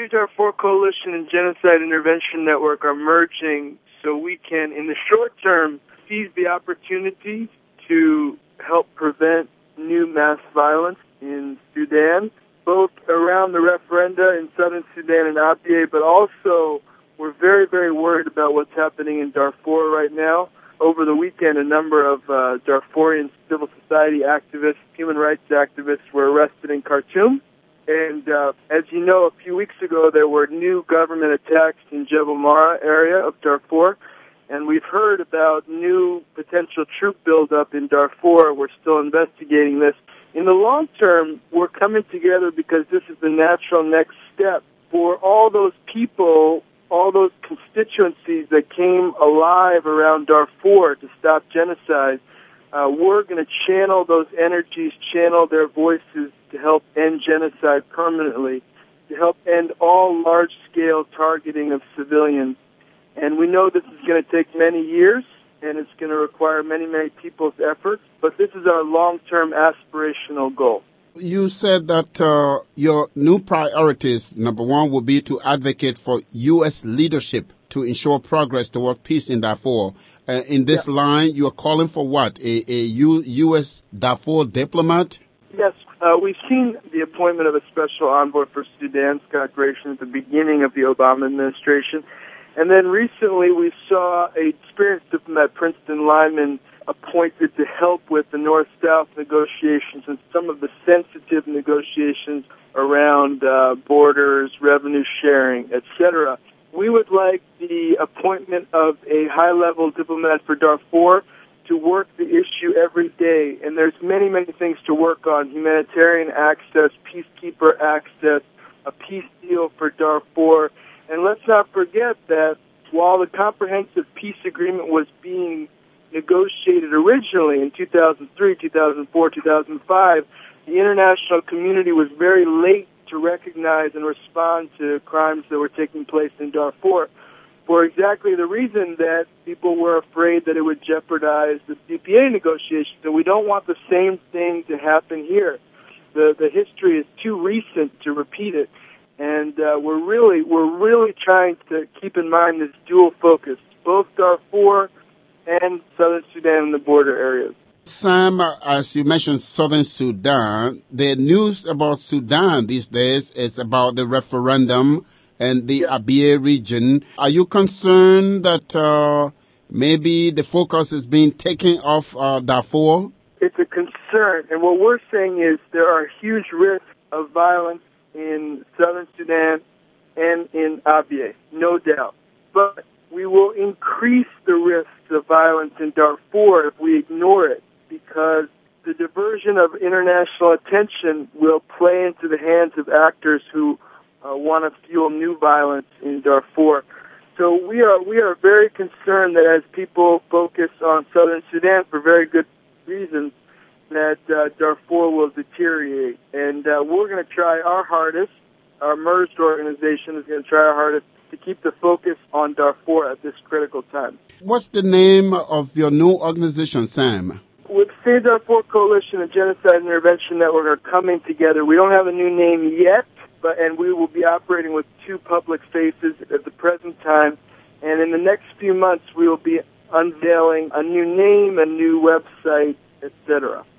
Free Darfur Coalition and Genocide Intervention Network are merging so we can, in the short term, seize the opportunity to help prevent new mass violence in Sudan, both around the referenda in southern Sudan and Abyei, but also we're very, very worried about what's happening in Darfur right now. Over the weekend, a number of Darfurian civil society activists, human rights activists were arrested in Khartoum. And as you know, a few weeks ago, there were new government attacks in Jebel Mara area of Darfur. And we've heard about new potential troop buildup in Darfur. We're still investigating this. In the long term, we're coming together because this is the natural next step for all those people, all those constituencies that came alive around Darfur to stop genocide. We're going to channel those energies, channel their voices to help end genocide permanently, to help end all large-scale targeting of civilians. And we know this is going to take many years, and it's going to require many, many people's efforts, but this is our long-term aspirational goal. You said that your new priorities, number one, will be to advocate for U.S. leadership to ensure progress toward peace in Darfur. In this line, you are calling for what? A U.S. Darfur diplomat? Yes. We've seen the appointment of a special envoy for Sudan, Scott Grayson, at the beginning of the Obama administration. And then recently we saw a experienced diplomat, Princeton Lyman, appointed to help with the North-South negotiations and some of the sensitive negotiations around borders, revenue sharing, etc. We would like the appointment of a high-level diplomat for Darfur to work the issue every day. And there's many, many things to work on: humanitarian access, peacekeeper access, a peace deal for Darfur. And let's not forget that while the comprehensive peace agreement was being negotiated originally in 2003, 2004, 2005, the international community was very late to recognize and respond to crimes that were taking place in Darfur for exactly the reason that people were afraid that it would jeopardize the CPA negotiations. And we don't want the same thing to happen here. The history is too recent to repeat it. And we're really trying to keep in mind this dual focus, both Darfur and southern Sudan and the border areas. Sam, as you mentioned southern Sudan, the news about Sudan these days is about the referendum and the Abyei region. Are you concerned that maybe the focus is being taken off Darfur? It's a concern. And what we're saying is there are huge risks of violence in southern Sudan and in Abyei, no doubt. But we will increase the risks of violence in Darfur if we ignore it, because the diversion of international attention will play into the hands of actors who want to fuel new violence in Darfur. So we are very concerned that as people focus on southern Sudan for very good reasons, that Darfur will deteriorate. And we're going to try our hardest. Our merged organization is going to try our hardest to keep the focus on Darfur at this critical time. What's the name of your new organization, Sam? With Free Darfur Coalition and Genocide Intervention Network are coming together. We don't have a new name yet, and we will be operating with two public faces at the present time. And in the next few months, we will be unveiling a new name, a new website, etc.